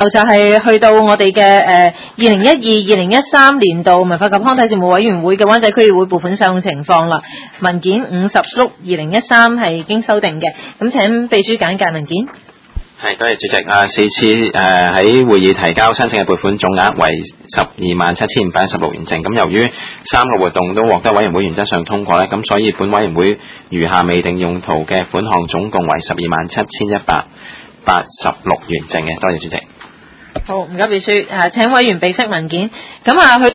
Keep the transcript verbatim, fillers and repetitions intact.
就係去到我哋嘅誒二零一二、二零一三年度文化及康體事務委員會嘅灣仔區議會撥款使用情況啦。文件五十叔二零一三係已經修訂嘅，咁請秘書簡介文件。 係，多謝主席。啊，四次誒喺會議提交申請嘅撥款總額為十二萬七千五百一十六元正。咁由於三個活動都獲得委員會原則上通過咧，咁所以本委員會餘下未定用途嘅款項總共為十二萬七千一百八十六元正嘅。多謝主席。 好，唔該秘書。誒，請委員備悉文件。咁啊，佢。